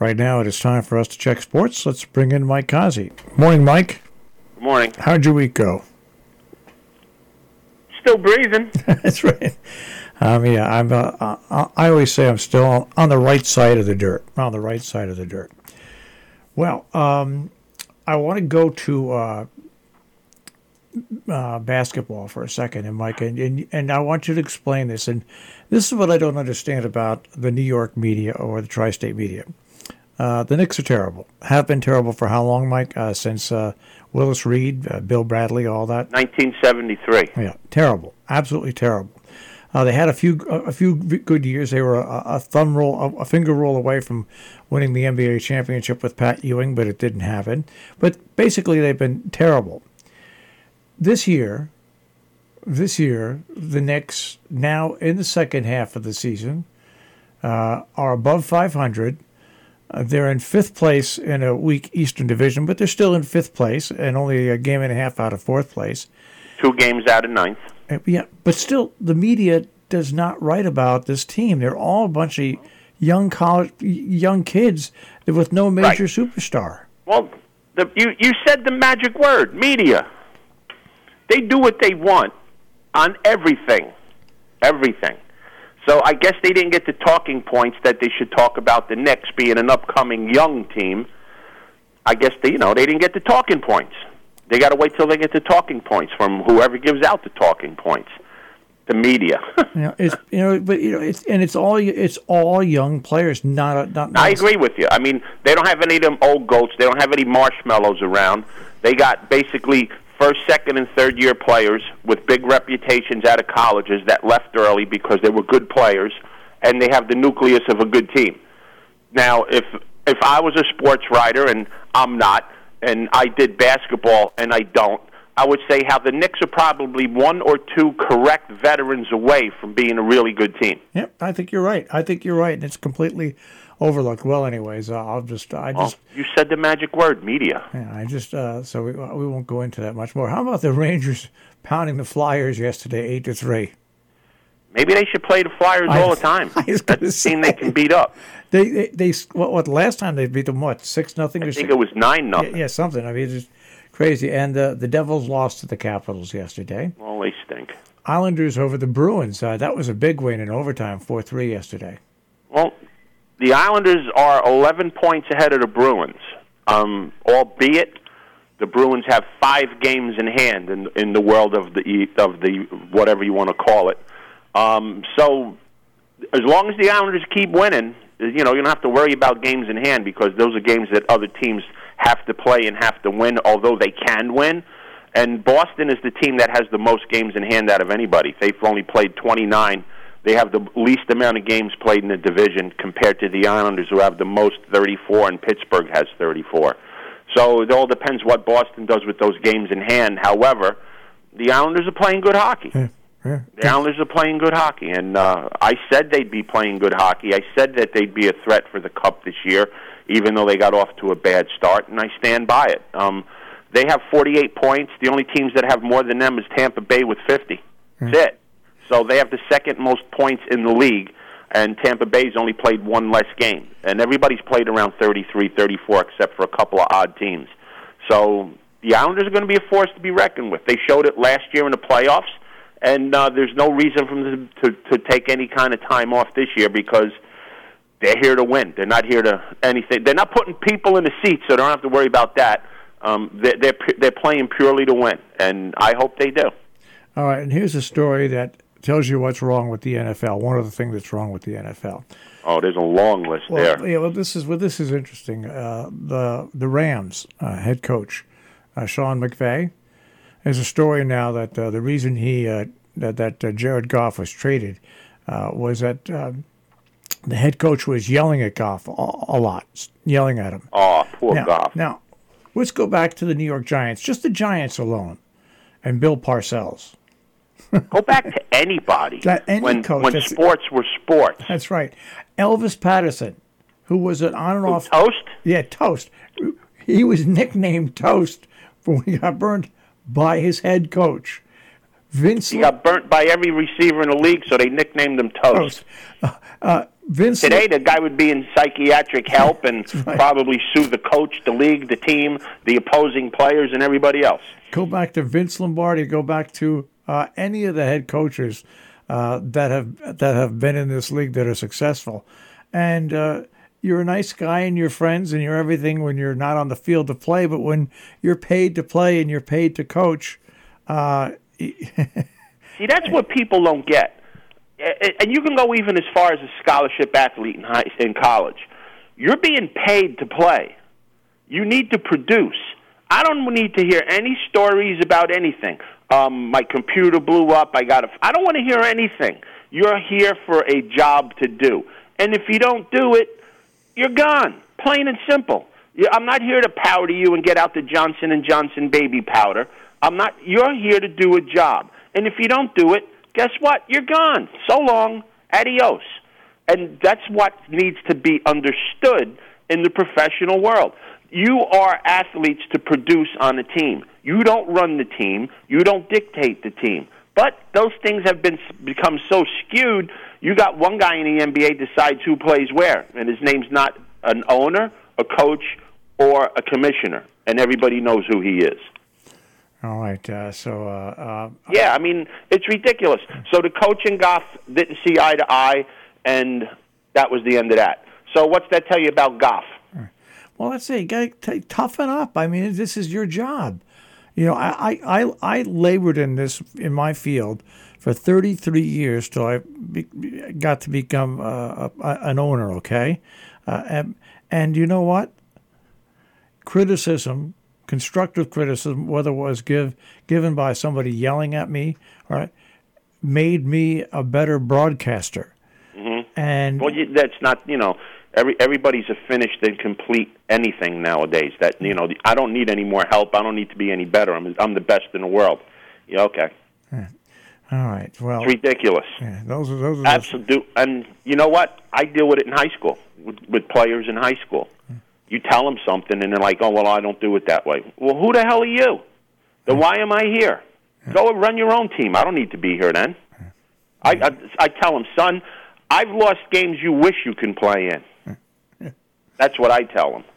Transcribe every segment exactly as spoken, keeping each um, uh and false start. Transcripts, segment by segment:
right now. It is time for us to check sports. Let's bring in Mike Kazi. Morning, Mike. Good morning. How'd your week go? Still breathing. That's right. Um, yeah, I'm. Uh, I always say I'm still on the right side of the dirt. On the right side of the dirt. Well, um, I want to go to uh, uh, basketball for a second, and Mike, and, and and I want you to explain this. And this is what I don't understand about the New York media or the tri-state media. Uh, the Knicks are terrible. Have been terrible for how long, Mike? Uh, since uh, Willis Reed, uh, Bill Bradley, all that. nineteen seventy-three. Yeah, terrible. Absolutely terrible. Uh, they had a few a few good years. They were a, a thumb roll, a finger roll away from winning the N B A championship with Pat Ewing, but it didn't happen. But basically, they've been terrible. This year, this year, the Knicks, now in the second half of the season, uh, are above five hundred. Uh, they're in fifth place in a weak Eastern Division, but they're still in fifth place and only a game and a half out of fourth place. Two games out of ninth. Uh, yeah, but still, the media does not write about this team. They're all a bunch of young college, young kids with no major Right. superstar. Well, the, you you said the magic word, media. They do what they want on everything, everything. So I guess they didn't get the talking points that they should talk about the Knicks being an upcoming young team. I guess they, you know, they didn't get the talking points. They got to wait till they get the talking points from whoever gives out the talking points, the media. you know, it's you know, but you know, it's and it's all it's all young players. Not a, not. not I agree with you. I mean, they don't have any of them old goats. They don't have any marshmallows around. They got basically first, second, and third year players with big reputations out of colleges that left early because they were good players, and they have the nucleus of a good team. Now, if if I was a sports writer, and I'm not, and I did basketball, and I don't, I would say how the Knicks are probably one or two correct veterans away from being a really good team. Yep, I think you're right. I think you're right, and it's completely overlooked. Well, anyways, uh, I'll just, I just. Well, you said the magic word, media. Yeah, I just, uh, so we we won't go into that much more. How about the Rangers pounding the Flyers yesterday, eight to three? Maybe they should play the Flyers I, all the time. That's the team they can beat up. They, they, they what, what? Last time they beat them, what? Six nothing. I or think six? it was nine nothing. Yeah, yeah, something. I mean, it's just crazy. And uh, the Devils lost to the Capitals yesterday. Well, they stink. Islanders over the Bruins. Uh, that was a big win in overtime, four three yesterday. Well, the Islanders are eleven points ahead of the Bruins, um, albeit the Bruins have five games in hand in in the world of the of the whatever you want to call it. Um, so, as long as the Islanders keep winning, you know, you don't have to worry about games in hand because those are games that other teams have to play and have to win, although they can win. And Boston is the team that has the most games in hand out of anybody. They've only played twenty-nine. They have the least amount of games played in the division compared to the Islanders, who have the most, thirty-four, and Pittsburgh has thirty-four. So it all depends what Boston does with those games in hand. However, the Islanders are playing good hockey. Yeah, yeah. The Islanders are playing good hockey, and uh, I said they'd be playing good hockey. I said that they'd be a threat for the Cup this year, even though they got off to a bad start, and I stand by it. Um, they have forty-eight points. The only teams that have more than them is Tampa Bay with fifty. That's Yeah. it. So they have the second most points in the league, and Tampa Bay's only played one less game. And everybody's played around thirty-three, thirty-four, except for a couple of odd teams. So the Islanders are going to be a force to be reckoned with. They showed it last year in the playoffs, and uh, there's no reason for them to, to, to take any kind of time off this year because they're here to win. They're not here to anything. They're not putting people in the seats, so they don't have to worry about that. Um, they're, they're, they're playing purely to win, and I hope they do. All right, and here's a story that tells you what's wrong with the N F L. One of the things that's wrong with the N F L. Oh, there's a long list Well, there. yeah, well, this is well, this is interesting. Uh, the the Rams uh, head coach uh, Sean McVay. There's a story now that uh, the reason he uh, that that uh, Jared Goff was traded uh, was that uh, the head coach was yelling at Goff a, a lot, yelling at him. Oh, poor now, Goff. Now, let's go back to the New York Giants, just the Giants alone, and Bill Parcells. Go back to anybody. That any when coach, when that's- sports were sports. That's right. Elvis Patterson, who was an on and off Toast? Yeah, Toast. He was nicknamed Toast when he got burned by his head coach. Vince He got burnt by every receiver in the league, so they nicknamed him Toast. Toast. Uh, uh, Vince Today, the guy would be in psychiatric help and right. probably sue the coach, the league, the team, the opposing players, and everybody else. Go back to Vince Lombardi. Go back to uh, any of the head coaches uh, that have that have been in this league that are successful. And uh, you're a nice guy and you're friends and you're everything when you're not on the field to play. But when you're paid to play and you're paid to coach, uh, see, that's what people don't get. And you can go even as far as a scholarship athlete in high, in college. You're being paid to play. You need to produce. I don't need to hear any stories about anything. Um, my computer blew up. I got. A, I don't want to hear anything. You're here for a job to do, and if you don't do it, you're gone. Plain and simple. I'm not here to powder you and get out the Johnson and Johnson baby powder. I'm not. You're here to do a job, and if you don't do it, guess what? You're gone. So long. Adios. And that's what needs to be understood in the professional world. You are athletes to produce on a team. You don't run the team. You don't dictate the team. But those things have been become so skewed, you got one guy in the N B A decides who plays where, and his name's not an owner, a coach, or a commissioner, and everybody knows who he is. All right, uh, so... Uh, uh, yeah, I mean, it's ridiculous. So the coach and Goff didn't see eye to eye, and that was the end of that. So what's that tell you about Goff? Well, let's say you got to toughen up. I mean, this is your job. You know, I, I, I labored in this, in my field, for thirty-three years till I be, got to become uh, a, an owner, okay? Uh, and, and you know what? Criticism... constructive criticism, whether it was give, given by somebody yelling at me, right, made me a better broadcaster. Mm-hmm. And well, you, that's not, you know, every everybody's a finished and complete anything nowadays. That, you know, I don't need any more help. I don't need to be any better. I'm I'm the best in the world. Yeah, okay. Yeah. All right. Well, it's ridiculous. Yeah, those are those are absolute. And you know what? I deal with it in high school with, with players in high school. Yeah. You tell them something, and they're like, oh, well, I don't do it that way. Well, who the hell are you? Then why am I here? Yeah. Go and run your own team. I don't need to be here then. Yeah. I, I, I tell them, son, I've lost games you wish you can play in. Yeah. That's what I tell them.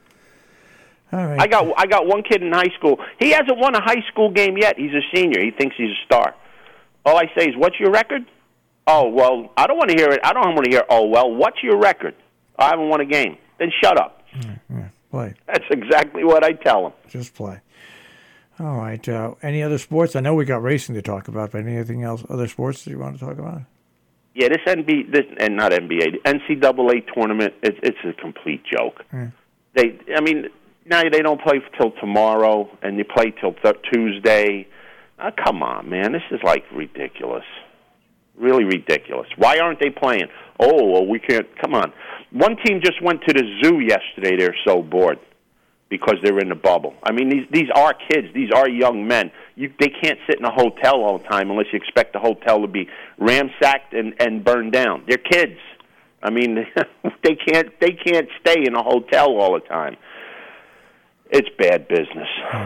All right. I got I got one kid in high school. He hasn't won a high school game yet. He's a senior. He thinks he's a star. All I say is, what's your record? Oh, well, I don't want to hear it. I don't want to hear, oh, well, what's your record? I haven't won a game. Then shut up. Yeah, yeah, play. That's exactly what I tell them. Just play. All right. Uh, any other sports? I know we got racing to talk about, but anything else? Other sports that you want to talk about? Yeah, this N B A, this, and not N B A, the N C double A tournament. It's it's a complete joke. Yeah. They, I mean, now they don't play till tomorrow, and you play till th- Tuesday. Oh, come on, man, this is like ridiculous. Really ridiculous. Why aren't they playing? Oh, well, we can't. Come on. One team just went to the zoo yesterday. They're so bored because they're in the bubble. I mean, these these are kids. These are young men. You, they can't sit in a hotel all the time unless you expect the hotel to be ransacked and, and burned down. They're kids. I mean, they can't they can't stay in a hotel all the time. It's bad business.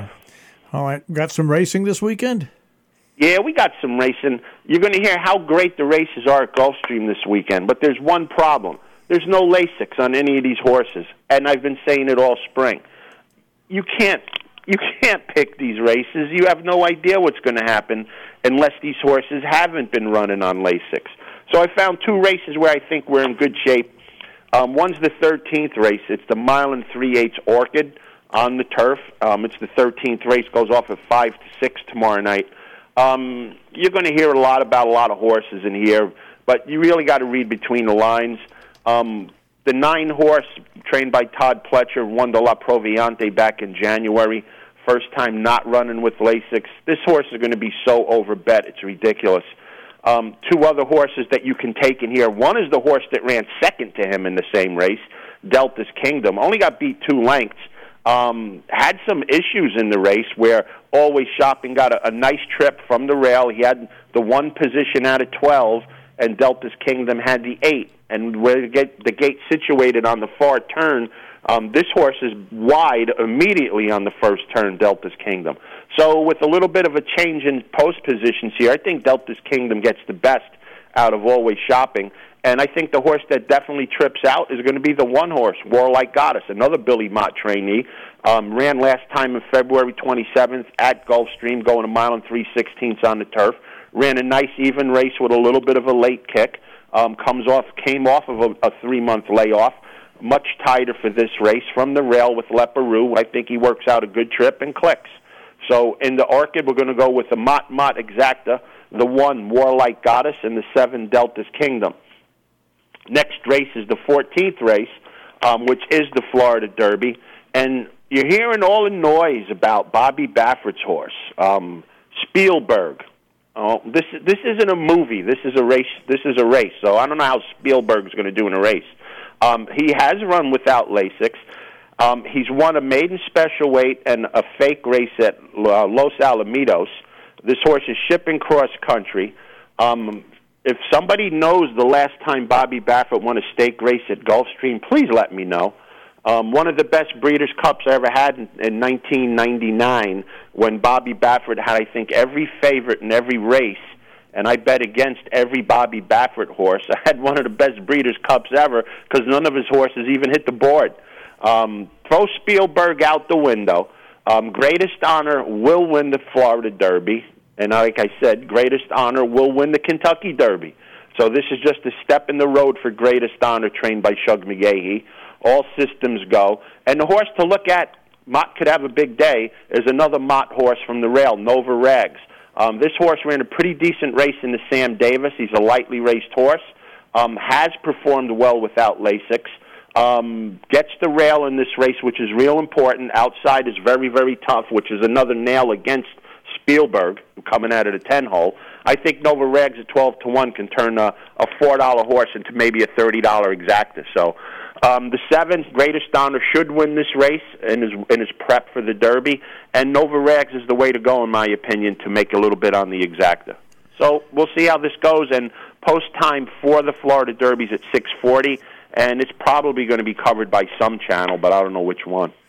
All right. Got some racing this weekend? Yeah, we got some racing. You're going to hear how great the races are at Gulfstream this weekend, but there's one problem. There's no Lasix on any of these horses, and I've been saying it all spring. You can't you can't pick these races. You have no idea what's going to happen unless these horses haven't been running on Lasix. So I found two races where I think we're in good shape. Um, one's the thirteenth race. It's the mile and three-eighths Orchid on the turf. Um, it's the thirteenth race. Goes off at five to six tomorrow night. Um, you're going to hear a lot about a lot of horses in here, but you really got to read between the lines. Um, the nine horse trained by Todd Pletcher won the La Proviante back in January. First time not running with Lasix. This horse is going to be so overbet, it's ridiculous. Um, two other horses that you can take in here. One is the horse that ran second to him in the same race, Delta's Kingdom. Only got beat two lengths. Um, had some issues in the race where Always Shopping got a, a nice trip from the rail. He had the one position out of twelve, and Delta's Kingdom had the eight. And where the gate, the gate situated on the far turn, um, this horse is wide immediately on the first turn, Delta's Kingdom. So with a little bit of a change in post positions here, I think Delta's Kingdom gets the best out of Always Shopping. And I think the horse that definitely trips out is going to be the one horse, Warlike Goddess, another Billy Mott trainee. Um, ran last time in February twenty-seventh at Gulfstream, going a mile and three sixteenths on the turf. Ran a nice even race with a little bit of a late kick. Um, comes off, came off of a, a three-month layoff. Much tighter for this race from the rail with Leparoux. I think he works out a good trip and clicks. So in the Orchid, we're going to go with the Mott Mott Exacta, the one Warlike Goddess, and the seven Delta's Kingdom. Next race is the fourteenth race, um, which is the Florida Derby. And you're hearing all the noise about Bobby Baffert's horse, um, Spielberg. Oh, this this isn't a movie. This is a race. This is a race. So I don't know how Spielberg's going to do in a race. Um, he has run without Lasix. Um, he's won a maiden special weight and a fake race at uh, Los Alamitos. This horse is shipping cross country. Um, if somebody knows the last time Bobby Baffert won a stake race at Gulfstream, please let me know. Um, one of the best Breeders' Cups I ever had in, in nineteen ninety-nine, when Bobby Baffert had, I think, every favorite in every race, and I bet against every Bobby Baffert horse. I had one of the best Breeders' Cups ever because none of his horses even hit the board. Um, throw Spielberg out the window. Um, Greatest Honor will win the Florida Derby. And like I said, Greatest Honor will win the Kentucky Derby. So this is just a step in the road for Greatest Honor, trained by Shug McGahee. All systems go. And the horse to look at, Mott could have a big day, is another Mott horse from the rail, Nova Rags. Um, this horse ran a pretty decent race in the Sam Davis. He's a lightly raced horse. Um, has performed well without Lasix. Um, gets the rail in this race, which is real important. Outside is very, very tough, which is another nail against Spielberg, coming out of the ten-hole. I think Nova Rags at twelve to one can turn a, a four dollar horse into maybe a thirty dollar exacta. So um, the seventh, Greatest Honor, should win this race in his, in his prep for the Derby. And Nova Rags is the way to go, in my opinion, to make a little bit on the exacta. So we'll see how this goes. And post time for the Florida Derby's at six forty. And it's probably going to be covered by some channel, but I don't know which one.